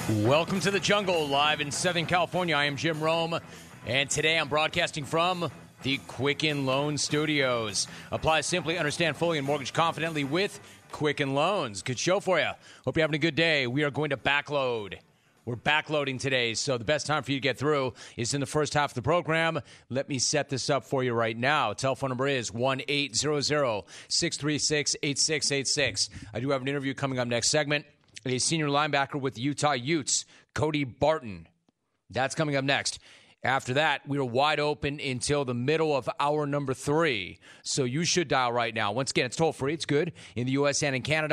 Welcome to the jungle, live in Southern California. I am Jim Rome, and today I'm broadcasting from the Quicken Loan Studios. Apply simply, understand fully, and mortgage confidently with Quicken Loans. Good show for you. Hope you're having a good day. We are going to backload. We're backloading today, so the best time for you to get through is in the first half of the program. Let me set this up for you right now. Telephone number is 1-800-636-8686. I do have an interview coming up next segment. A senior linebacker with the Utah Utes, Cody Barton. That's coming up next. After that, we are wide open until the middle of hour number 3. So you should dial right now. Once again, it's toll-free. It's good. In the U.S. and in Canada,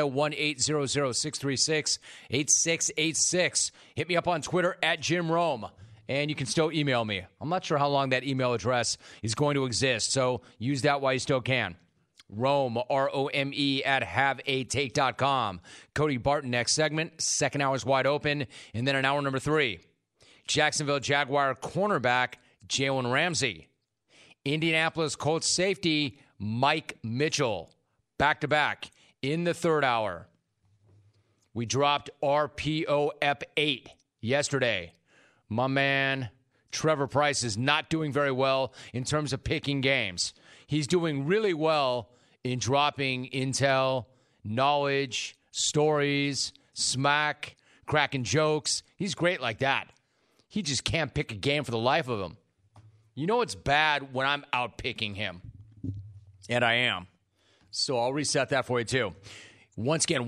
1-800-636-8686. Hit me up on Twitter, @JimRome. And you can still email me. I'm not sure how long that email address is going to exist, so use that while you still can. Rome, R-O-M-E, @haveatake.com. Cody Barton, next segment. Second hour is wide open. And then in hour number 3, Jacksonville Jaguar cornerback Jalen Ramsey. Indianapolis Colts safety Mike Mitchell. Back-to-back in the third hour. We dropped RPO EP8 yesterday. My man Trevor Pryce is not doing very well in terms of picking games. He's doing really well in dropping intel, knowledge, stories, smack, cracking jokes. He's great like that. He just can't pick a game for the life of him. You know it's bad when I'm out picking him. And I am. So I'll reset that for you too. Once again,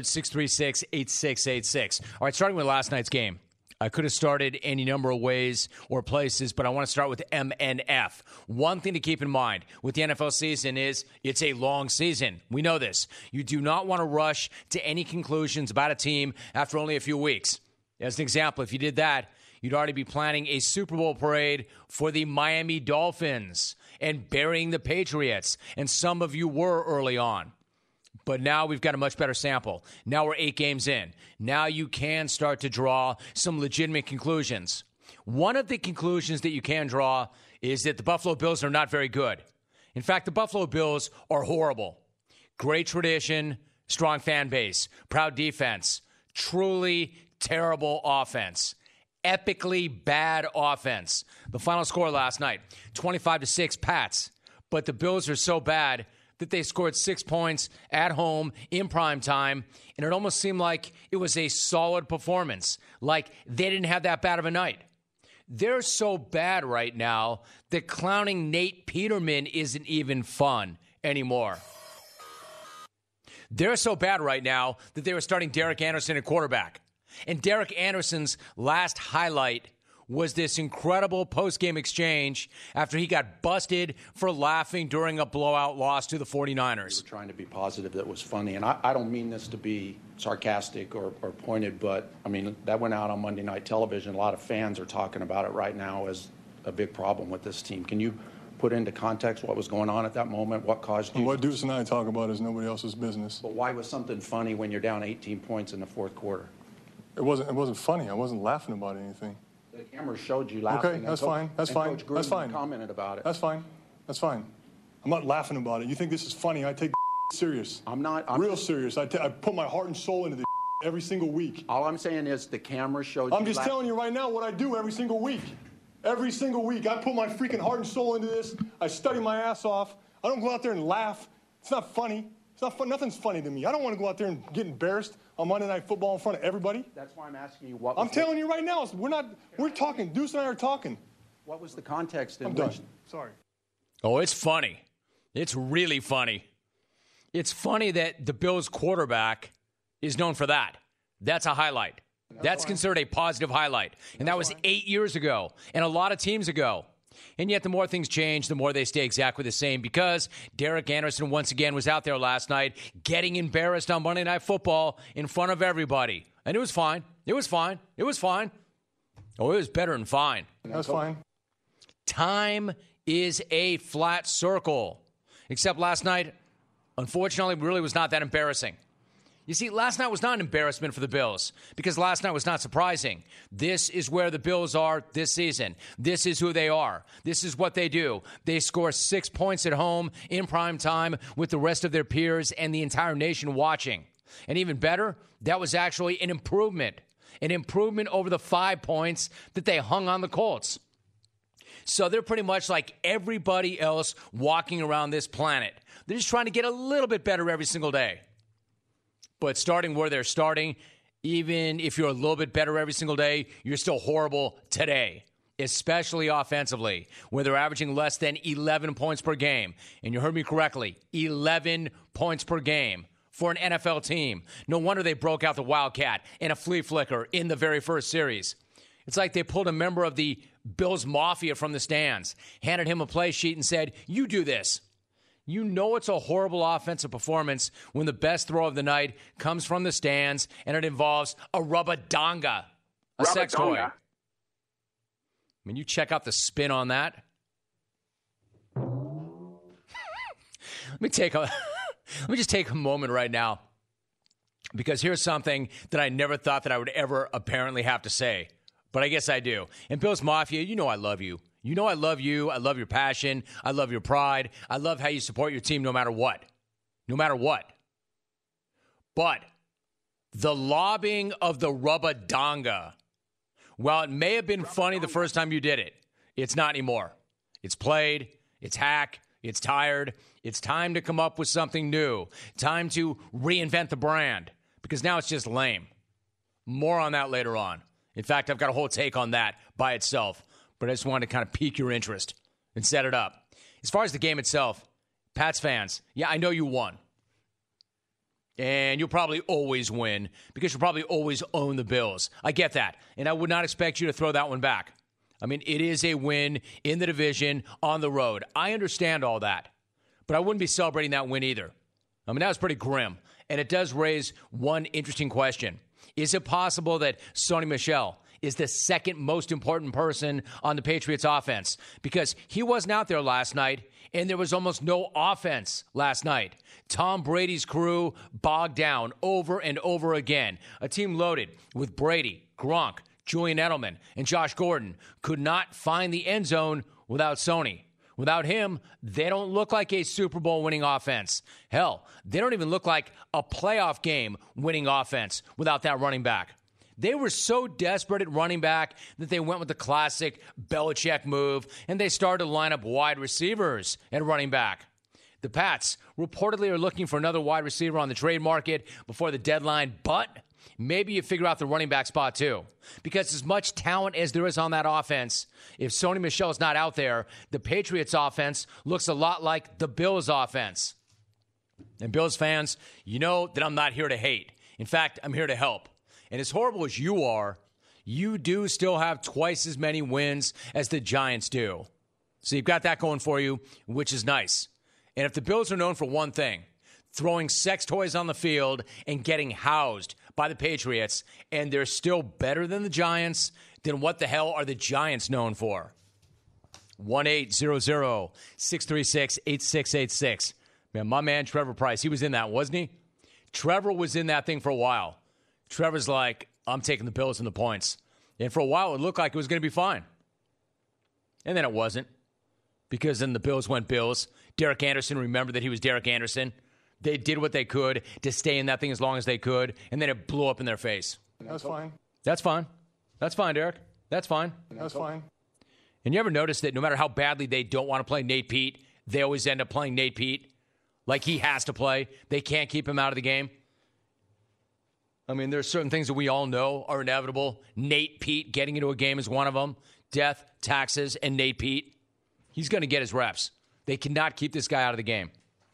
1-800-636-8686. All right, starting with last night's game. I could have started any number of ways or places, but I want to start with MNF. One thing to keep in mind with the NFL season is it's a long season. We know this. You do not want to rush to any conclusions about a team after only a few weeks. As an example, if you did that, you'd already be planning a Super Bowl parade for the Miami Dolphins and burying the Patriots, and some of you were early on. But now we've got a much better sample. Now we're 8 games in. Now you can start to draw some legitimate conclusions. One of the conclusions that you can draw is that the Buffalo Bills are not very good. In fact, the Buffalo Bills are horrible. Great tradition, strong fan base, proud defense, truly terrible offense. Epically bad offense. The final score last night, 25-6 Pats. But the Bills are so bad that they scored 6 points at home in prime time, and it almost seemed like it was a solid performance, like they didn't have that bad of a night. They're so bad right now that clowning Nate Peterman isn't even fun anymore. They're so bad right now that they were starting Derek Anderson at quarterback. And Derek Anderson's last highlight was this incredible post-game exchange after he got busted for laughing during a blowout loss to the 49ers. You were trying to be positive. That was funny. And I don't mean this to be sarcastic or pointed, but, I mean, that went out on Monday Night Television. A lot of fans are talking about it right now as a big problem with this team. Can you put into context what was going on at that moment? What caused you? What Deuce and I talk about is nobody else's business. But why was something funny when you're down 18 points in the fourth quarter? It wasn't funny. I wasn't laughing about anything. The camera showed you laughing. Okay, that's fine. That's fine. Coach Gruden That's fine. commented about it. That's fine. That's fine. I'm not laughing about it. You think this is funny? I take serious. I'm not. Real serious. I put my heart and soul into this every single week. All I'm saying is the camera showed you. I'm just telling you right now what I do every single week. Every single week. I put my freaking heart and soul into this. I study my ass off. I don't go out there and laugh. It's not funny. It's not fun. Nothing's funny to me. I don't want to go out there and get embarrassed on Monday Night Football in front of everybody. That's why I'm asking you what. I'm telling you right now. We're talking. Deuce and I are talking. What was the context in I'm which? done. Sorry. Oh, it's funny. It's really funny. It's funny that the Bills quarterback is known for that. That's a highlight. That's considered a positive highlight. And that was 8 years ago and a lot of teams ago. And yet the more things change, the more they stay exactly the same because Derek Anderson once again was out there last night getting embarrassed on Monday Night Football in front of everybody. And it was fine. It was fine. It was fine. Oh, it was better than fine. That's fine. Time is a flat circle. Except last night, unfortunately, really was not that embarrassing. You see, last night was not an embarrassment for the Bills because last night was not surprising. This is where the Bills are this season. This is who they are. This is what they do. They score 6 points at home in prime time with the rest of their peers and the entire nation watching. And even better, that was actually an improvement an improvement over the 5 points that they hung on the Colts. So they're pretty much like everybody else walking around this planet. They're just trying to get a little bit better every single day. But starting where they're starting, even if you're a little bit better every single day, you're still horrible today, especially offensively, where they're averaging less than 11 points per game. And you heard me correctly, 11 points per game for an NFL team. No wonder they broke out the Wildcat and a flea flicker in the very first series. It's like they pulled a member of the Bills Mafia from the stands, handed him a play sheet and said, you do this. You know it's a horrible offensive performance when the best throw of the night comes from the stands and it involves a rubber-donga, a sex toy. I mean, you check out the spin on that. Let me just take a moment right now, because here's something that I never thought that I would ever apparently have to say, but I guess I do. And Bills Mafia, you know I love you. You know I love you. I love your passion. I love your pride. I love how you support your team no matter what. No matter what. But the lobbing of the rubber-donga, while it may have been funny the first time you did it, it's not anymore. It's played. It's hack. It's tired. It's time to come up with something new. Time to reinvent the brand, because now it's just lame. More on that later on. In fact, I've got a whole take on that by itself, but I just wanted to kind of pique your interest and set it up. As far as the game itself, Pats fans, yeah, I know you won. And you'll probably always win because you'll probably always own the Bills. I get that. And I would not expect you to throw that one back. I mean, it is a win in the division on the road. I understand all that. But I wouldn't be celebrating that win either. I mean, that was pretty grim. And it does raise one interesting question. Is it possible that Sony Michel is the second most important person on the Patriots offense? Because he wasn't out there last night, and there was almost no offense last night. Tom Brady's crew bogged down over and over again. A team loaded with Brady, Gronk, Julian Edelman, and Josh Gordon could not find the end zone without Sony. Without him, they don't look like a Super Bowl winning offense. Hell, they don't even look like a playoff game winning offense without that running back. They were so desperate at running back that they went with the classic Belichick move, and they started to line up wide receivers at running back. The Pats reportedly are looking for another wide receiver on the trade market before the deadline, but maybe you figure out the running back spot too. Because as much talent as there is on that offense, if Sony Michel is not out there, the Patriots offense looks a lot like the Bills offense. And Bills fans, you know that I'm not here to hate. In fact, I'm here to help. And as horrible as you are, you do still have twice as many wins as the Giants do. So you've got that going for you, which is nice. And if the Bills are known for one thing, throwing sex toys on the field and getting housed by the Patriots, and they're still better than the Giants, then what the hell are the Giants known for? 1-800-636-8686. Man, my man Trevor Price, he was in that, wasn't he? Trevor was in that thing for a while. Trevor's like, I'm taking the Bills and the points. And for a while, it looked like it was going to be fine. And then it wasn't. Because then the Bills went Bills. Derek Anderson remembered that he was Derek Anderson. They did what they could to stay in that thing as long as they could, and then it blew up in their face. That's fine. That's fine. That's fine, Derek. That's fine. That's fine. And you ever notice that no matter how badly they don't want to play Nate Pete, they always end up playing Nate Pete? Like he has to play. They can't keep him out of the game. I mean, there's certain things that we all know are inevitable. Nate Pete getting into a game is one of them. Death, taxes, and Nate Pete. He's going to get his reps. They cannot keep this guy out of the game.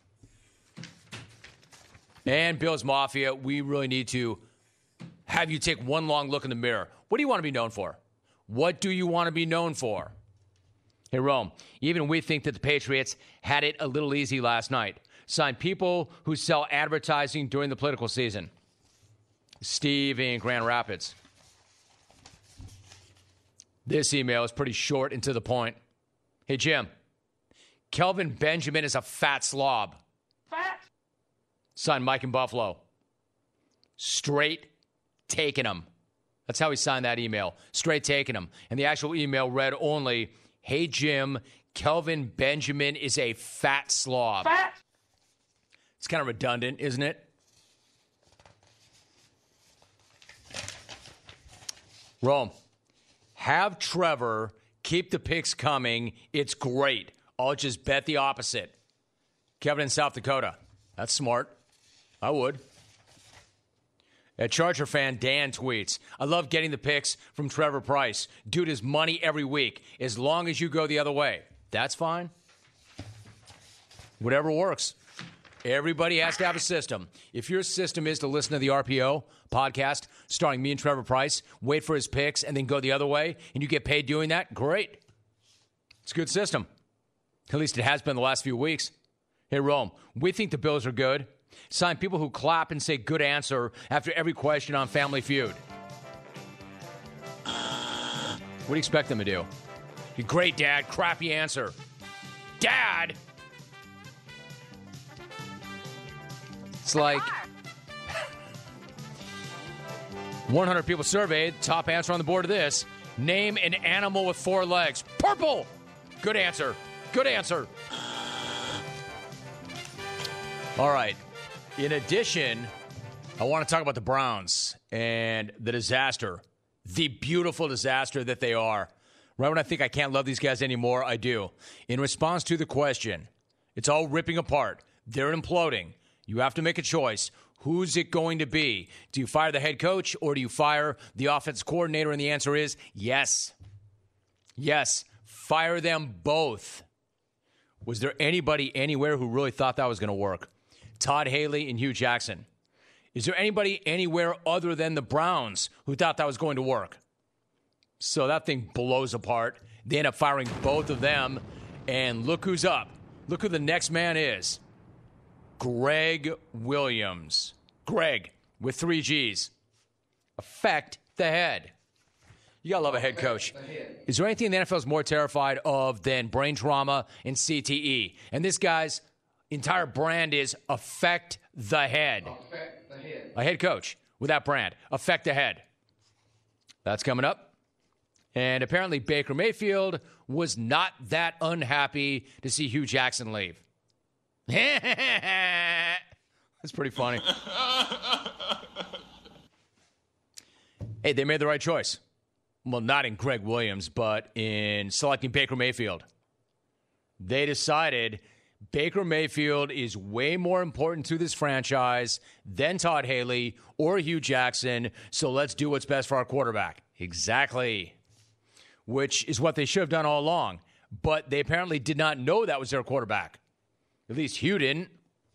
And Bills Mafia, we really need to have you take one long look in the mirror. What do you want to be known for? What do you want to be known for? Hey, Rome, even we think that the Patriots had it a little easy last night. Signed people who sell advertising during the political season. Steve in Grand Rapids. This email is pretty short and to the point. Hey, Jim, Kelvin Benjamin is a fat slob. Fat? Signed Mike in Buffalo. Straight taking him. That's how he signed that email. Straight taking him. And the actual email read only, hey, Jim, Kelvin Benjamin is a fat slob. Fat? It's kind of redundant, isn't it? Rome, have Trevor keep the picks coming. It's great. I'll just bet the opposite. Kevin in South Dakota. That's smart. I would. A Charger fan, Dan, tweets, I love getting the picks from Trevor Price. Dude is money every week, as long as you go the other way. That's fine. Whatever works. Everybody has to have a system. If your system is to listen to the RPO podcast starring me and Trevor Price, wait for his picks, and then go the other way, and you get paid doing that, great. It's a good system. At least it has been the last few weeks. Hey, Rome, we think the Bills are good. Sign people who clap and say good answer after every question on Family Feud. What do you expect them to do? Great, Dad. Crappy answer. Dad! It's like 100 people surveyed. Top answer on the board of this. Name an animal with 4 legs. Purple! Good answer. Good answer. All right. In addition, I want to talk about the Browns and the disaster, the beautiful disaster that they are. Right when I think I can't love these guys anymore, I do. In response to the question, it's all ripping apart. They're imploding. You have to make a choice. Who's it going to be? Do you fire the head coach or do you fire the offense coordinator? And the answer is yes. Yes. Fire them both. Was there anybody anywhere who really thought that was going to work? Todd Haley and Hugh Jackson. Is there anybody anywhere other than the Browns who thought that was going to work? So that thing blows apart. They end up firing both of them. And look who's up. Look who the next man is. Greg Williams. Greg with 3 G's. Affect the head. You got to love a head coach. Is there anything the NFL is more terrified of than brain trauma and CTE? And this guy's entire brand is affect the head. Affect the head. A head coach with that brand. Affect the head. That's coming up. And apparently Baker Mayfield was not that unhappy to see Hugh Jackson leave. That's pretty funny. Hey, they made the right choice. Well, not in Greg Williams, but in selecting Baker Mayfield. They decided Baker Mayfield is way more important to this franchise than Todd Haley or Hugh Jackson, so let's do what's best for our quarterback. Exactly. Which is what they should have done all along. But they apparently did not know that was their quarterback. At least Hugh didn't.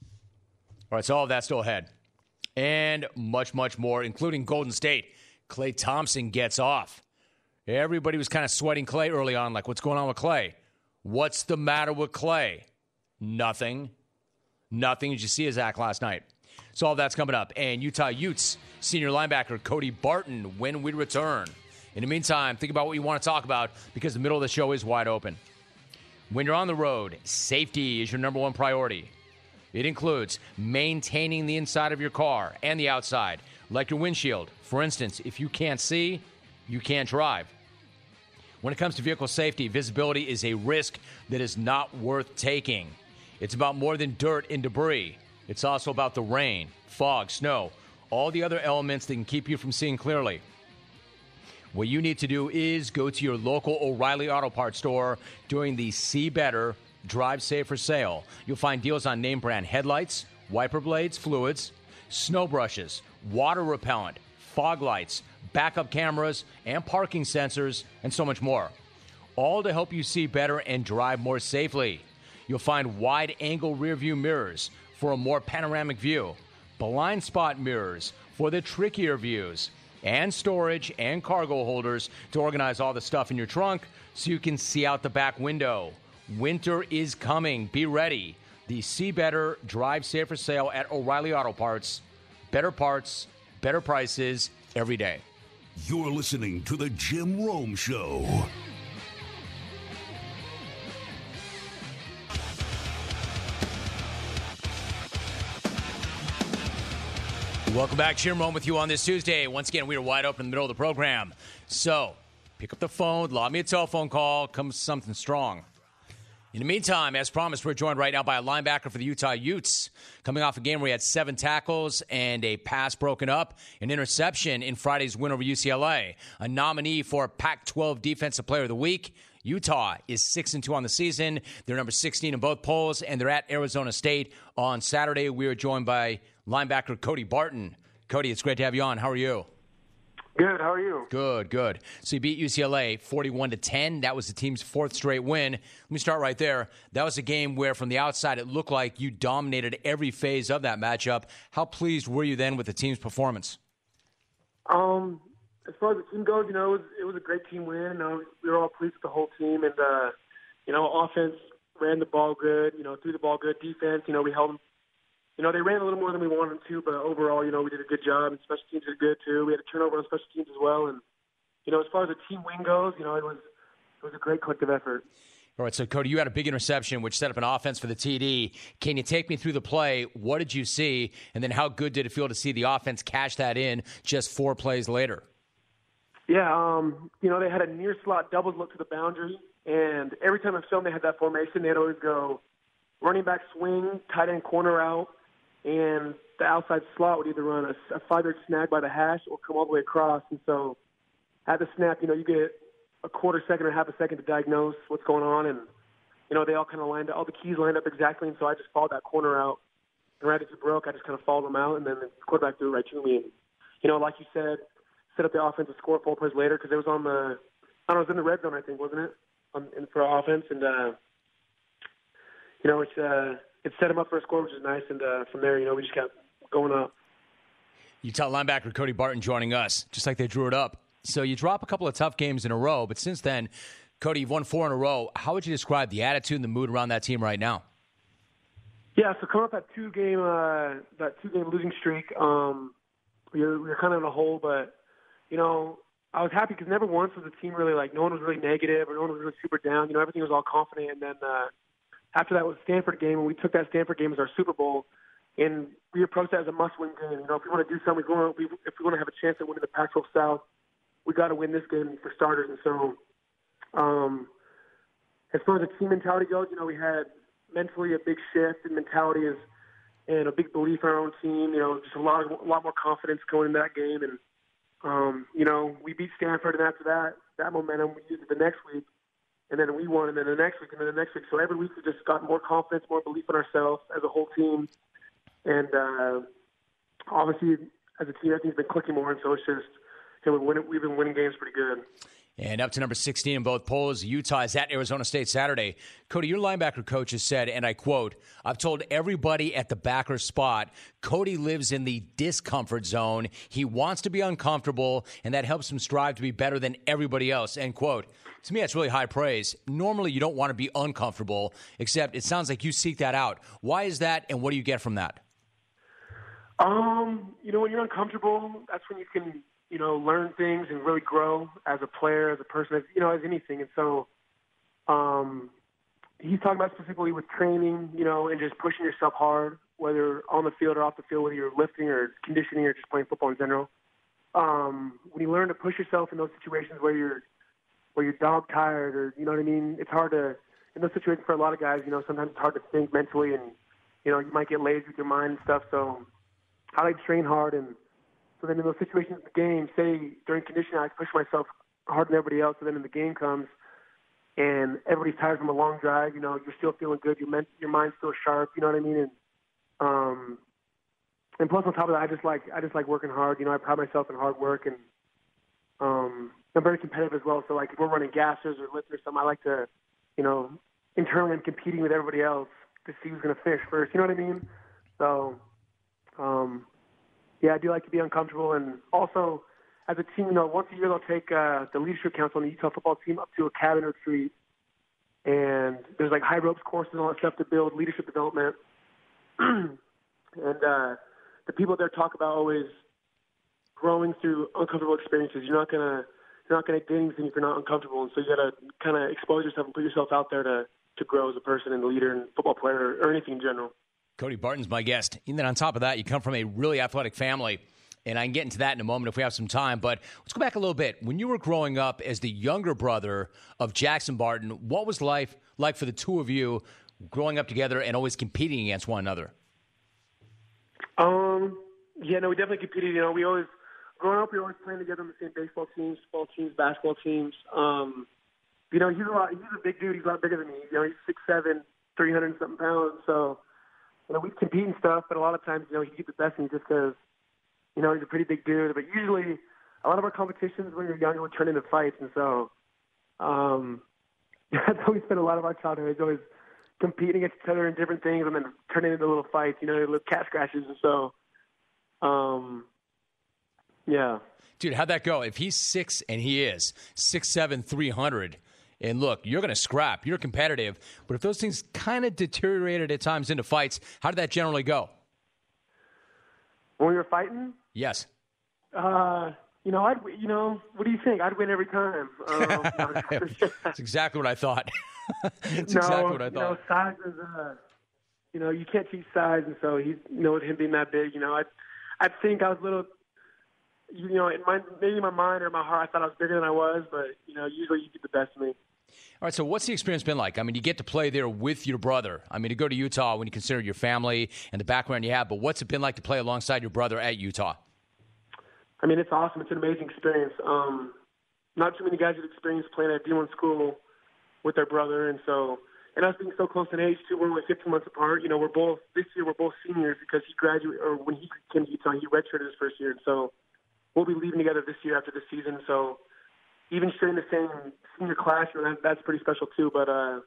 All right, so all of that's still ahead. And much, much more, including Golden State. Klay Thompson gets off. Everybody was kind of sweating Klay early on, like, what's going on with Klay? What's the matter with Klay? Nothing. Nothing. Did you see his act last night? So all that's coming up. And Utah Utes senior linebacker Cody Barton when we return. In the meantime, think about what you want to talk about because the middle of the show is wide open. When you're on the road, safety is your number one priority. It includes maintaining the inside of your car and the outside, like your windshield. For instance, if you can't see, you can't drive. When it comes to vehicle safety, visibility is a risk that is not worth taking. It's about more than dirt and debris. It's also about the rain, fog, snow, all the other elements that can keep you from seeing clearly. What you need to do is go to your local O'Reilly Auto Parts store during the See Better, Drive Safer sale. You'll find deals on name brand headlights, wiper blades, fluids, snow brushes, water repellent, fog lights, backup cameras, and parking sensors, and so much more. All to help you see better and drive more safely. You'll find wide-angle rear-view mirrors for a more panoramic view, blind spot mirrors for the trickier views, and storage and cargo holders to organize all the stuff in your trunk so you can see out the back window. Winter is coming. Be ready. The See Better, Drive Safer sale at O'Reilly Auto Parts. Better parts, better prices every day. You're listening to The Jim Rome Show. Welcome back. Jim Rome with you on this Tuesday. Once again, we are wide open in the middle of the program. So, pick up the phone, lob me a telephone call, come something strong. In the meantime, as promised, we're joined right now by a linebacker for the Utah Utes, coming off a game where he had 7 tackles and a pass broken up, an interception in Friday's win over UCLA, a nominee for Pac-12 Defensive Player of the Week. Utah is 6-2 on the season. They're number 16 in both polls, and they're at Arizona State on Saturday. We are joined by linebacker Cody Barton. Cody, it's great to have you on. How are you? Good. How are you? Good. So you beat UCLA 41-10. That was the team's 4th straight win. Let me start right there. That was a game where, from the outside, it looked like you dominated every phase of that matchup. How pleased were you then with the team's performance? As far as the team goes, it was a great team win. We were all pleased with the whole team, and offense ran the ball good. Threw the ball good. Defense, we held them. They ran a little more than we wanted them to, but overall, we did a good job, and special teams did good too. We had a turnover on special teams as well, and as far as the team win goes, it was a great collective effort. All right, so Cody, you had a big interception, which set up an offense for the TD. Can you take me through the play? What did you see, and then how good did it feel to see the offense cash that in just 4 plays later? Yeah, they had a near slot doubles look to the boundary, and every time I filmed they had that formation, they'd always go running back swing, tight end corner out, and the outside slot would either run a 5-yard snag by the hash or come all the way across. And so at the snap, you get a quarter second or half a second to diagnose what's going on. And, they all kind of lined up, all the keys lined up exactly. And so I just followed that corner out. And right as it broke, I just kind of followed them out. And then the quarterback threw it right to me. And, like you said, set up the offense to score 4 plays later because it was on the, it was in the red zone, I think, wasn't it, for our offense. And, it set him up for a score, which is nice, and from there, we just kept going up. Utah linebacker Cody Barton joining us, just like they drew it up. So you drop a couple of tough games in a row, but since then, Cody, you've won 4 in a row. How would you describe the attitude and the mood around that team right now? Yeah, so coming up that 2-game losing streak, we were kind of in a hole, but I was happy because never once was the team really no one was really negative or no one was really super down. Everything was all confident, and then. After that was Stanford game, and we took that Stanford game as our Super Bowl, and we approached that as a must-win game. If we want to do something, if we want to have a chance at winning the Pac-12 South, we got to win this game for starters. And so, as far as the team mentality goes, we had mentally a big shift in mentality and a big belief in our own team. Just a lot more confidence going into that game, and we beat Stanford, and after that momentum we used it the next week. And then we won, and then the next week, and then the next week. So every week we just got more confidence, more belief in ourselves as a whole team. And obviously, as a team, everything's been clicking more. And so it's just, we've been winning games pretty good. And up to number 16 in both polls, Utah is at Arizona State Saturday. Cody, your linebacker coach has said, and I quote, "I've told everybody at the backer spot, Cody lives in the discomfort zone. He wants to be uncomfortable, and that helps him strive to be better than everybody else," end quote. To me, that's really high praise. Normally, you don't want to be uncomfortable, except it sounds like you seek that out. Why is that, and what do you get from that? When you're uncomfortable, that's when you can, learn things and really grow as a player, as a person, as anything. And so he's talking about specifically with training, and just pushing yourself hard, whether on the field or off the field, whether you're lifting or conditioning or just playing football in general. When you learn to push yourself in those situations where you're dog tired or, it's hard to, in those situations for a lot of guys, sometimes it's hard to think mentally and, you might get lazy with your mind and stuff. So I like to train hard. And so then in those situations in the game, say during conditioning, I push myself harder than everybody else. So then in the game comes and everybody's tired from a long drive, you're still feeling good. Your mind's still sharp. You know what I mean? And plus on top of that, I just like working hard. I pride myself in hard work, and I'm very competitive as well. So if we're running gassers or lifts or something, I like to, internally I'm competing with everybody else to see who's going to finish first. You know what I mean? So, I do like to be uncomfortable. And also, as a team, once a year they'll take the leadership council on the Utah football team up to a cabin retreat. And there's high ropes courses and all that stuff to build leadership development. And the people there talk about always growing through uncomfortable experiences. You're not gonna get anything if you're not uncomfortable, and so you gotta kind of expose yourself and put yourself out there to grow as a person and a leader and football player or anything in general. Cody Barton's my guest. And then on top of that, you come from a really athletic family, and I can get into that in a moment if we have some time. But let's go back a little bit. When you were growing up as the younger brother of Jackson Barton, what was life like for the two of you growing up together and always competing against one another? Yeah, no, we definitely competed. You know, growing up, we were always playing together on the same baseball teams, football teams, basketball teams. You know, he's a big dude. He's a lot bigger than me. You know, he's 6'7", 300-something pounds. So, you know, we compete and stuff, but a lot of times, you know, he gets the best of me just because, you know, he's a pretty big dude. But usually, a lot of our competitions when you're younger would turn into fights. And so, that's how we spent a lot of our childhood. It's always competing against each other in different things and then turning into little fights, you know, little cat scratches. And so, yeah. Dude, how'd that go? If he's 6 and he is 6'7", 300, and look, you're going to scrap. You're competitive. But if those things kind of deteriorated at times into fights, how did that generally go? When we were fighting? Yes. You know, what do you think? I'd win every time. That's exactly what I thought. That's exactly what I thought. You know, size is, you know, you can't teach size, and so he's, you know, with him being that big, you know, I think I was a little, you know, maybe in my mind or my heart, I thought I was bigger than I was, but, you know, usually you get the best of me. All right, so what's the experience been like? I mean, you get to play there with your brother. I mean, to go to Utah when you consider your family and the background you have, but what's it been like to play alongside your brother at Utah? I mean, it's awesome. It's an amazing experience. Not too many guys have experienced playing at D1 school with their brother, and us being so close in age, too, we're only 15 months apart. You know, this year we're both seniors because when he came to Utah, he redshirted his first year, and so we'll be leaving together this year after this season. So even sharing the same senior class, you know, that's pretty special too. But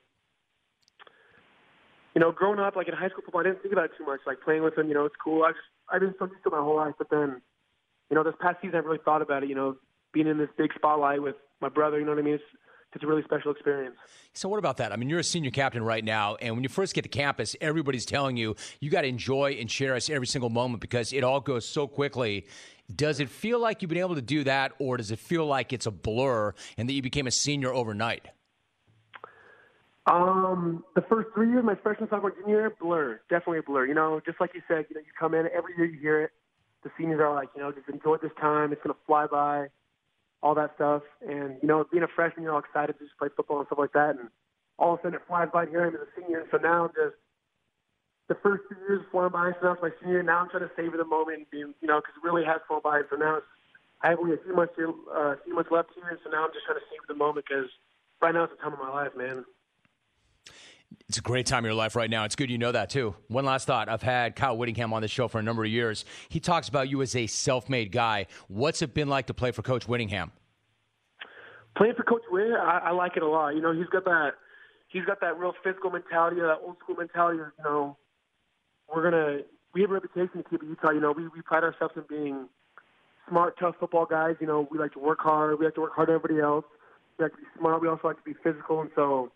you know, growing up like in high school football, I didn't think about it too much. Like playing with him, you know, it's cool. I've been so used to it my whole life. But then, you know, this past season I really thought about it. You know, being in this big spotlight with my brother. You know what I mean? It's a really special experience. So what about that? I mean, you're a senior captain right now, and when you first get to campus, everybody's telling you got to enjoy and cherish every single moment because it all goes so quickly. Does it feel like you've been able to do that, or does it feel like it's a blur and that you became a senior overnight? The first 3 years, my freshman, sophomore, junior year, blur. Definitely a blur. You know, just like you said, you know, you come in, every year you hear it. The seniors are like, you know, just enjoy this time. It's going to fly by, all that stuff. And, you know, being a freshman, you're all excited to just play football and stuff like that. And all of a sudden it flies by, and here I am as a senior. So now just the first 2 years flying by, so now it's my senior year. Now I'm trying to savor the moment and be, you know, because it really has flown by. So now I have only a few months left here, and so now I'm just trying to savor the moment because right now it's the time of my life, man. It's a great time of your life right now. It's good you know that, too. One last thought. I've had Kyle Whittingham on the show for a number of years. He talks about you as a self-made guy. What's it been like to play for Coach Whittingham? Playing for Coach Whitt, I like it a lot. You know, he's got that real physical mentality, that old school mentality. You know, we have a reputation to keep at Utah. You know, we pride ourselves in being smart, tough football guys. You know, we like to work hard. We like to work harder than everybody else. We like to be smart. We also like to be physical. And so,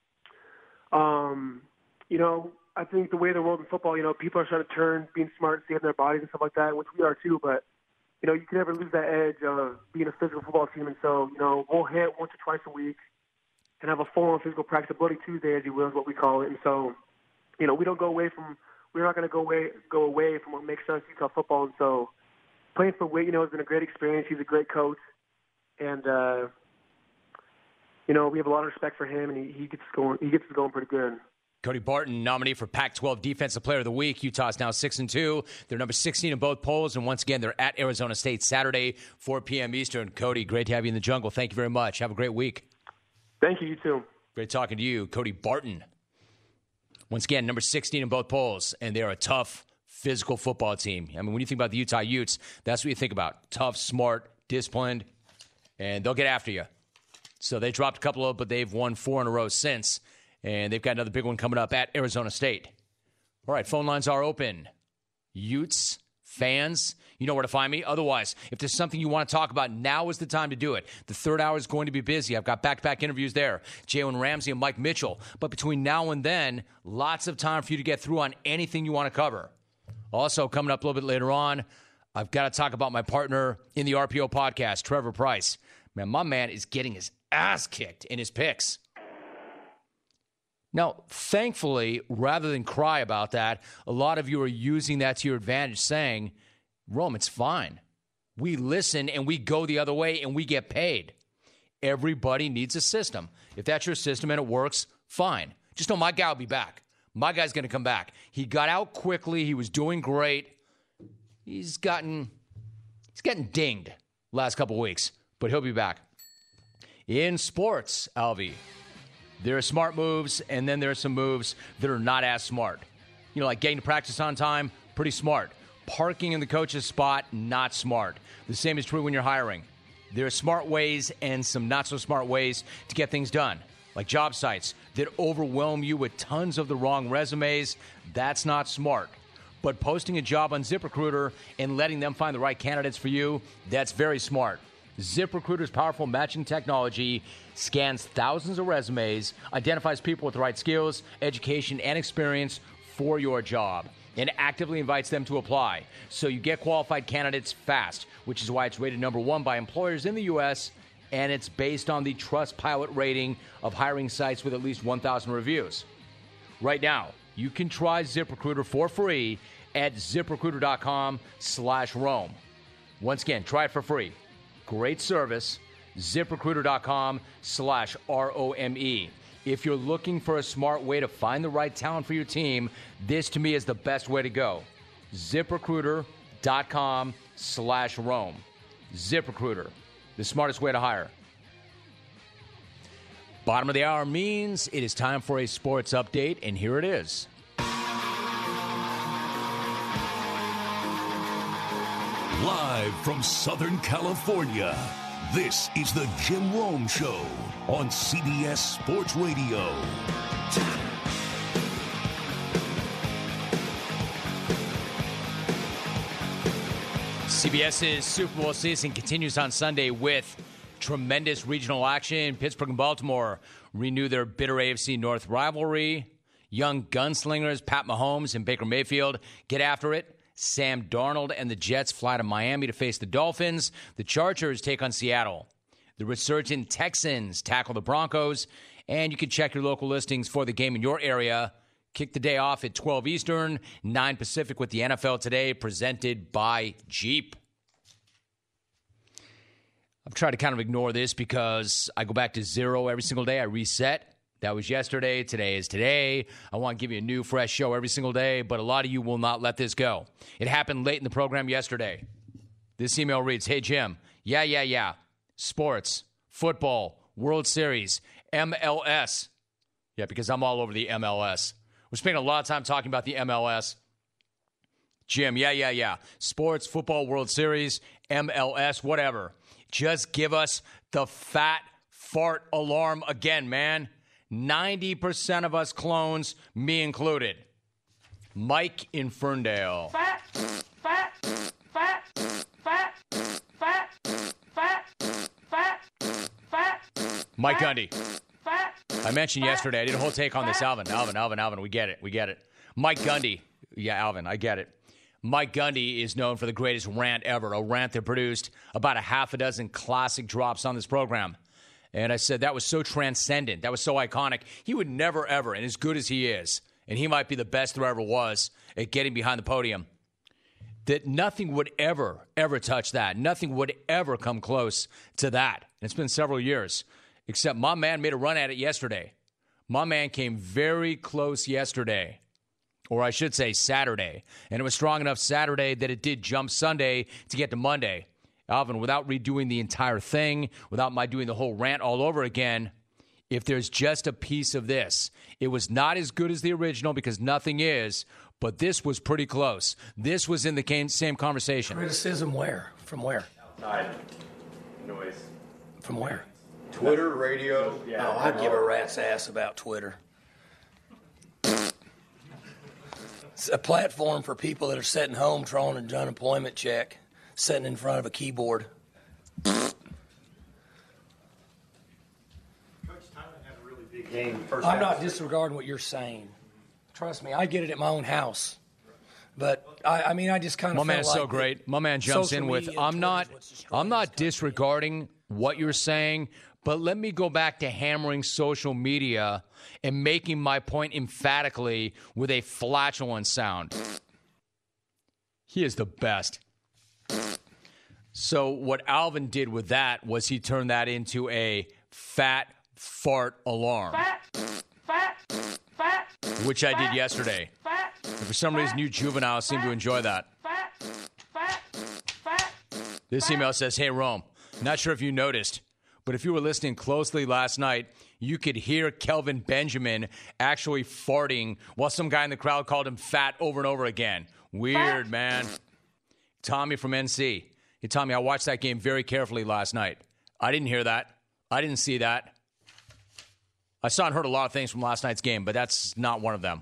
you know, I think the way of the world in football, you know, people are trying to turn being smart and saving their bodies and stuff like that, which we are too. But, you know, you can never lose that edge of being a physical football team. And so, you know, we'll hit once or twice a week and have a full-on physical practice, a Bloody Tuesday, as you will, is what we call it. And so, you know, we're not going to go away from what makes us Utah football. And so playing for Whit, you know, has been a great experience. He's a great coach. And, you know, we have a lot of respect for him, and he gets us going pretty good. Cody Barton, nominee for Pac-12 Defensive Player of the Week. Utah's now 6-2. They're number 16 in both polls, and once again, they're at Arizona State Saturday, 4 p.m. Eastern. Cody, great to have you in the jungle. Thank you very much. Have a great week. Thank you. You too. Great talking to you, Cody Barton. Once again, number 16 in both polls, and they're a tough, physical football team. I mean, when you think about the Utah Utes, that's what you think about. Tough, smart, disciplined, and they'll get after you. So they dropped a couple of, but they've won 4 in a row since. And they've got another big one coming up at Arizona State. All right, phone lines are open. Utes, fans, you know where to find me. Otherwise, if there's something you want to talk about, now is the time to do it. The third hour is going to be busy. I've got back-to-back interviews there. Jalen Ramsey and Mike Mitchell. But between now and then, lots of time for you to get through on anything you want to cover. Also, coming up a little bit later on, I've got to talk about my partner in the RPO podcast, Trevor Price. Man, my man is getting his ass kicked in his picks. Now, thankfully, rather than cry about that, a lot of you are using that to your advantage, saying, Rome, it's fine. We listen and we go the other way and we get paid. Everybody needs a system. If that's your system and it works, fine. Just know my guy will be back. My guy's going to come back. He got out quickly. He was doing great. He's getting dinged last couple weeks, but he'll be back. In sports, Alvy, there are smart moves, and then there are some moves that are not as smart. You know, like getting to practice on time, pretty smart. Parking in the coach's spot, not smart. The same is true when you're hiring. There are smart ways and some not so smart ways to get things done, like job sites that overwhelm you with tons of the wrong resumes. That's not smart. But posting a job on ZipRecruiter and letting them find the right candidates for you, that's very smart. ZipRecruiter's powerful matching technology scans thousands of resumes, identifies people with the right skills, education, and experience for your job, and actively invites them to apply. So you get qualified candidates fast, which is why it's rated number 1 by employers in the U.S., and it's based on the Trustpilot rating of hiring sites with at least 1,000 reviews. Right now, you can try ZipRecruiter for free at ZipRecruiter.com/Rome. Once again, try it for free. Great service. ZipRecruiter.com/ROME. If you're looking for a smart way to find the right talent for your team, this to me is the best way to go. ZipRecruiter.com/Rome. ZipRecruiter, the smartest way to hire. Bottom of the hour means it is time for a sports update, and here it is. Live from Southern California, this is the Jim Rome Show on CBS Sports Radio. CBS's Super Bowl season continues on Sunday with tremendous regional action. Pittsburgh and Baltimore renew their bitter AFC North rivalry. Young gunslingers Pat Mahomes and Baker Mayfield get after it. Sam Darnold and the Jets fly to Miami to face the Dolphins. The Chargers take on Seattle. The resurgent Texans tackle the Broncos. And you can check your local listings for the game in your area. Kick the day off at 12 Eastern, 9 Pacific with the NFL Today, presented by Jeep. I've tried to kind of ignore this because I go back to zero every single day. I reset. That was yesterday. Today is today. I want to give you a new, fresh show every single day, but a lot of you will not let this go. It happened late in the program yesterday. This email reads, "Hey, Jim, yeah. Sports, football, World Series, MLS." Yeah, because I'm all over the MLS. We're spending a lot of time talking about the MLS. Jim, yeah. Sports, football, World Series, MLS, whatever. Just give us the fat fart alarm again, man. 90% of us clones, me included. Mike in Ferndale. Fat. Mike Gundy. I mentioned yesterday, I did a whole take on this, Alvin, we get it. Mike Gundy. Yeah, Alvin, I get it. Mike Gundy is known for the greatest rant ever, a rant that produced about a half a dozen classic drops on this program. And I said that was so transcendent, that was so iconic. He would never, ever, and as good as he is, and he might be the best there ever was at getting behind the podium, that nothing would ever touch that. Nothing would ever come close to that. And it's been several years, except my man made a run at it yesterday. My man came very close yesterday, or I should say Saturday. And it was strong enough Saturday that it did jump Sunday to get to Monday. Alvin, without redoing the entire thing, without my doing the whole rant all over again, if there's just a piece of this, it was not as good as the original because nothing is, but this was pretty close. This was in the same conversation. Criticism where? From where? Outside noise. From where? Twitter, radio. Yeah. Oh, I'd give a rat's ass about Twitter. It's a platform for people that are sitting home drawing an unemployment check, sitting in front of a keyboard. Coach Tyler had a really big game first I'm half. not disregarding what you're saying. Trust me, I get it at my own house. But, I mean, I just kind of My man is like so great. My man jumps in with, I'm not disregarding what you're saying, but let me go back to hammering social media and making my point emphatically with a flatulent sound. He is the best. So what Alvin did with that was he turned that into a fat fart alarm. Fat. which I did yesterday. And for some reason, you juveniles seem to enjoy that. This email says, "Hey, Rome, not sure if you noticed, but if you were listening closely last night, you could hear Kelvin Benjamin actually farting while some guy in the crowd called him fat over and over again. Weird, man." Tommy from NC. Hey, Tommy, I watched that game very carefully last night. I didn't hear that. I didn't see that. I saw and heard a lot of things from last night's game, but that's not one of them.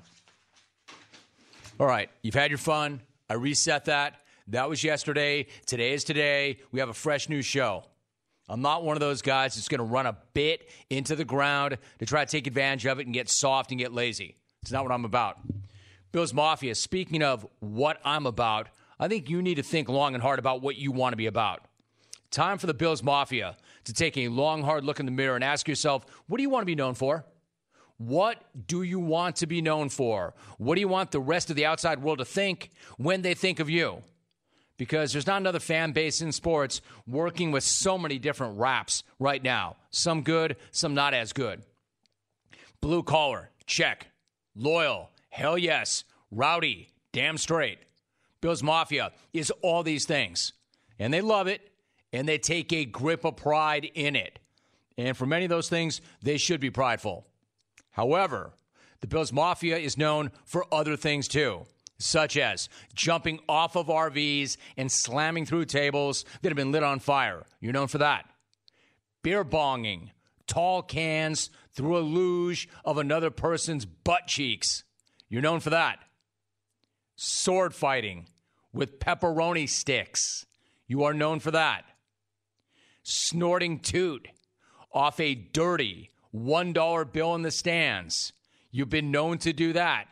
All right, you've had your fun. I reset that. That was yesterday. Today is today. We have a fresh new show. I'm not one of those guys that's going to run a bit into the ground to try to take advantage of it and get soft and get lazy. It's not what I'm about. Bills Mafia, speaking of what I'm about, I think you need to think long and hard about what you want to be about. Time for the Bills Mafia to take a long, hard look in the mirror and ask yourself, what do you want to be known for? What do you want to be known for? What do you want the rest of the outside world to think when they think of you? Because there's not another fan base in sports working with so many different raps right now. Some good, some not as good. Blue collar, check. Loyal, hell yes. Rowdy, damn straight. Bills Mafia is all these things. And they love it, and they take a grip of pride in it. And for many of those things, they should be prideful. However, the Bills Mafia is known for other things too, such as jumping off of RVs and slamming through tables that have been lit on fire. You're known for that. Beer bonging, tall cans through a luge of another person's butt cheeks. You're known for that. Sword fighting with pepperoni sticks. You are known for that. Snorting toot off a dirty $1 bill in the stands. You've been known to do that.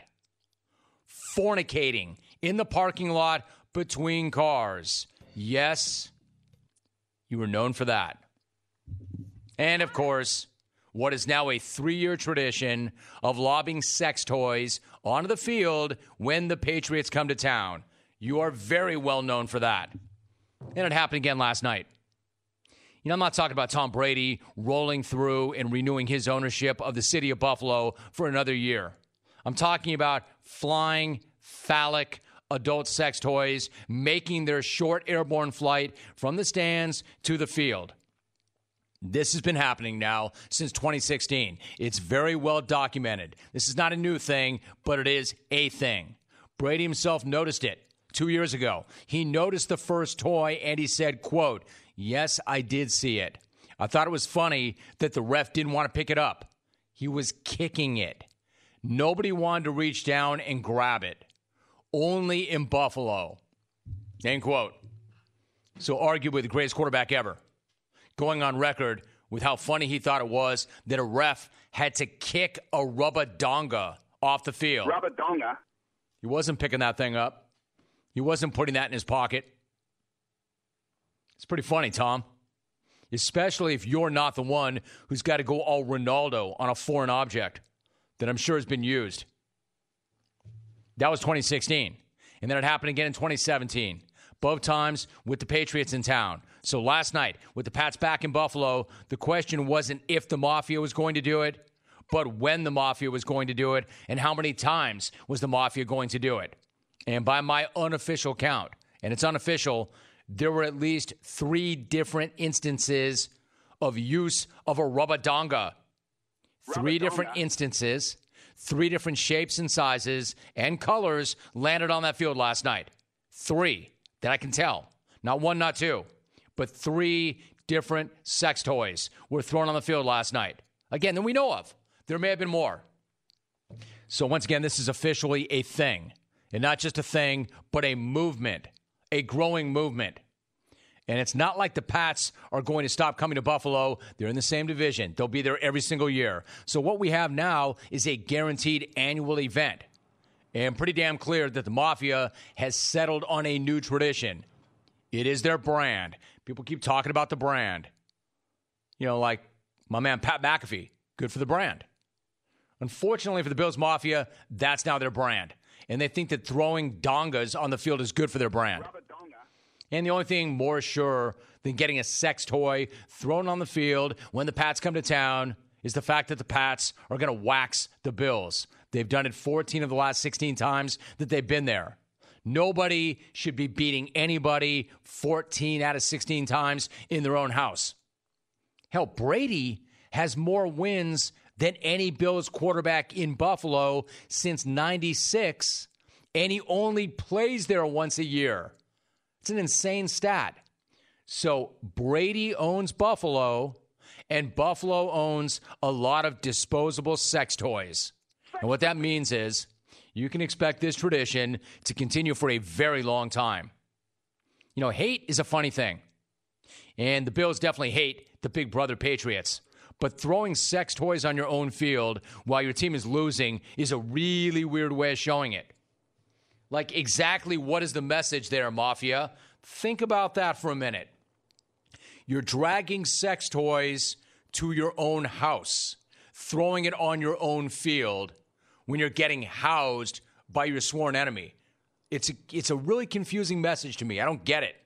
Fornicating in the parking lot between cars. Yes, you were known for that. And, of course, what is now a 3-year tradition of lobbing sex toys onto the field when the Patriots come to town. You are very well known for that. And it happened again last night. You know, I'm not talking about Tom Brady rolling through and renewing his ownership of the city of Buffalo for another year. I'm talking about flying, phallic, adult sex toys making their short airborne flight from the stands to the field. This has been happening now since 2016. It's very well documented. This is not a new thing, but it is a thing. Brady himself noticed it 2 years ago. He noticed the first toy and he said, quote, "Yes, I did see it. I thought it was funny that the ref didn't want to pick it up. He was kicking it. Nobody wanted to reach down and grab it. Only in Buffalo." End quote. So arguably the greatest quarterback ever, going on record with how funny he thought it was that a ref had to kick a rubber donga off the field. Rubber donga? He wasn't picking that thing up. He wasn't putting that in his pocket. It's pretty funny, Tom, especially if you're not the one who's got to go all Ronaldo on a foreign object that I'm sure has been used. That was 2016. And then it happened again in 2017, both times with the Patriots in town. So last night, with the Pats back in Buffalo, the question wasn't if the Mafia was going to do it, but when the Mafia was going to do it and how many times was the Mafia going to do it. And by my unofficial count, and it's unofficial, there were at least 3 different instances of use of a rubber donga. 3 different instances, 3 different shapes and sizes and colors landed on that field last night. 3 that I can tell. Not 1, not 2, but 3 different sex toys were thrown on the field last night. Again, that we know of. There may have been more. So once again, this is officially a thing. And not just a thing, but a movement, a growing movement. And it's not like the Pats are going to stop coming to Buffalo. They're in the same division. They'll be there every single year. So what we have now is a guaranteed annual event. And pretty damn clear that the Mafia has settled on a new tradition. It is their brand. People keep talking about the brand. You know, like my man Pat McAfee, good for the brand. Unfortunately for the Bills Mafia, that's now their brand. And they think that throwing dongas on the field is good for their brand. And the only thing more sure than getting a sex toy thrown on the field when the Pats come to town is the fact that the Pats are going to wax the Bills. They've done it 14 of the last 16 times that they've been there. Nobody should be beating anybody 14 out of 16 times in their own house. Hell, Brady has more wins than any Bills quarterback in Buffalo since 96, and he only plays there once a year. It's an insane stat. So Brady owns Buffalo, and Buffalo owns a lot of disposable sex toys. And what that means is you can expect this tradition to continue for a very long time. You know, hate is a funny thing. And the Bills definitely hate the Big Brother Patriots. But throwing sex toys on your own field while your team is losing is a really weird way of showing it. Like, exactly what is the message there, Mafia? Think about that for a minute. You're dragging sex toys to your own house, throwing it on your own field when you're getting housed by your sworn enemy. It's a really confusing message to me. I don't get it.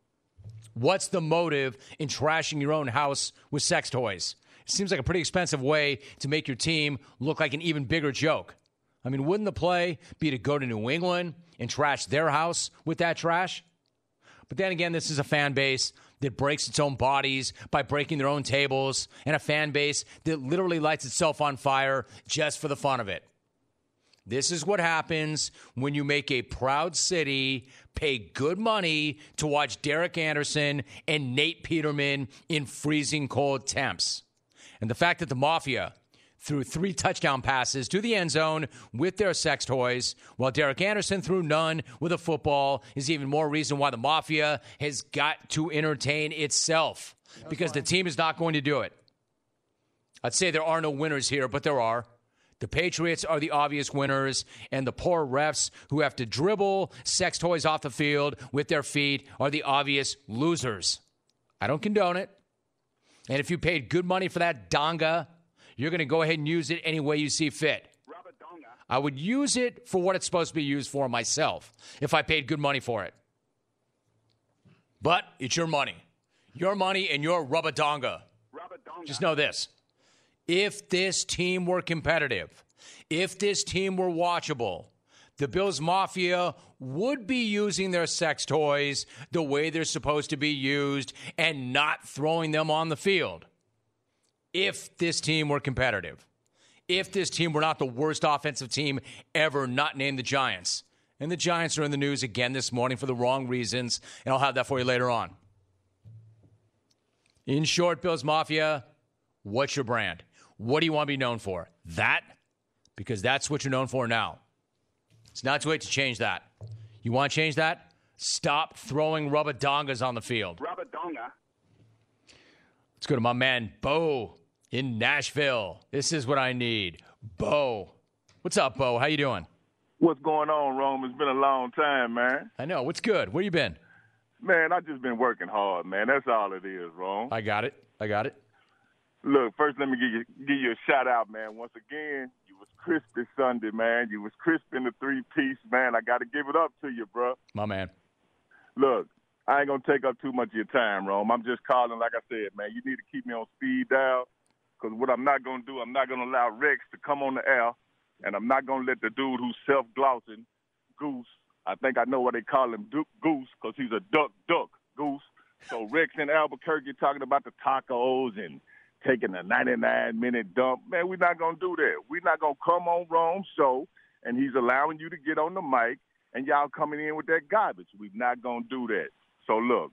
What's the motive in trashing your own house with sex toys? It seems like a pretty expensive way to make your team look like an even bigger joke. I mean, wouldn't the play be to go to New England and trash their house with that trash? But then again, this is a fan base that breaks its own bodies by breaking their own tables, and a fan base that literally lights itself on fire just for the fun of it. This is what happens when you make a proud city pay good money to watch Derek Anderson and Nate Peterman in freezing cold temps. And the fact that the Mafia threw 3 touchdown passes to the end zone with their sex toys, while Derek Anderson threw none with a football, is even more reason why the Mafia has got to entertain itself, because the team is not going to do it. I'd say there are no winners here, but there are. The Patriots are the obvious winners, and the poor refs who have to dribble sex toys off the field with their feet are the obvious losers. I don't condone it. And if you paid good money for that donga, you're going to go ahead and use it any way you see fit. I would use it for what it's supposed to be used for myself if I paid good money for it. But it's your money. Your money and your rubber-donga. Just know this. If this team were competitive, if this team were watchable, the Bills Mafia would be using their sex toys the way they're supposed to be used and not throwing them on the field. If this team were competitive. If this team were not the worst offensive team ever, not named the Giants. And the Giants are in the news again this morning for the wrong reasons, and I'll have that for you later on. In short, Bills Mafia, what's your brand? What do you want to be known for? That? Because that's what you're known for now. It's not too late to change that. You want to change that? Stop throwing rubber dongas on the field. Rubber donga. Let's go to my man, Bo, in Nashville. This is what I need. Bo. What's up, Bo? How you doing? What's going on, Rome? It's been a long time, man. I know. What's good? Where you been? Man, I just been working hard, man. That's all it is, Rome. I got it. Look, first let me give you a shout out, man. Once again, you was crisp this Sunday, man. You was crisp in the 3-piece, man. I got to give it up to you, bro. My man. Look, I ain't going to take up too much of your time, Rome. I'm just calling, like I said, man, you need to keep me on speed dial, because what I'm not going to do, I'm not going to allow Rex to come on the air, and I'm not going to let the dude who's self-glossing, Goose, I think I know what they call him, Goose, because he's a duck, Goose. So Rex in Albuquerque talking about the tacos and taking a 99-minute dump. Man, we're not going to do that. We're not going to come on Rome's show, and he's allowing you to get on the mic, and y'all coming in with that garbage. We're not going to do that. So, look,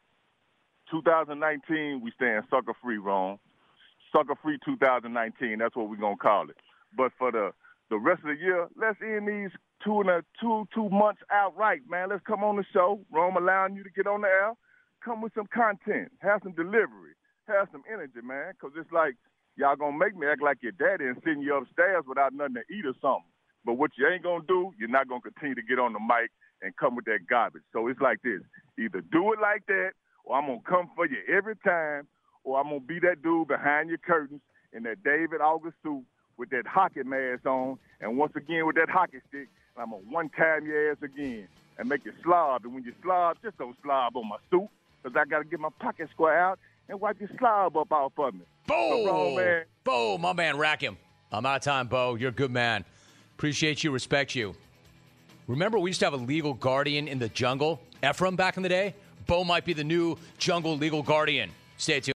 2019, we stand sucker-free, Rome. Sucker-free 2019, that's what we're going to call it. But for the rest of the year, let's end these two months outright, man. Let's come on the show. Rome allowing you to get on the air. Come with some content. Have some delivery. Have some energy, man, because it's like y'all going to make me act like your daddy and send you upstairs without nothing to eat or something. But what you ain't going to do, you're not going to continue to get on the mic and come with that garbage. So it's like this. Either do it like that, or I'm going to come for you every time, or I'm going to be that dude behind your curtains in that David August suit with that hockey mask on, and once again with that hockey stick, I'm going to one-time your ass again and make you slob. And when you slob, just don't slob on my suit, because I got to get my pocket square out and wipe your slob up off of me. Bo! So, man. Bo, my man, rack him. I'm out of time, Bo. You're a good man. Appreciate you, respect you. Remember, we used to have a legal guardian in the jungle? Ephraim back in the day? Bo might be the new jungle legal guardian. Stay tuned.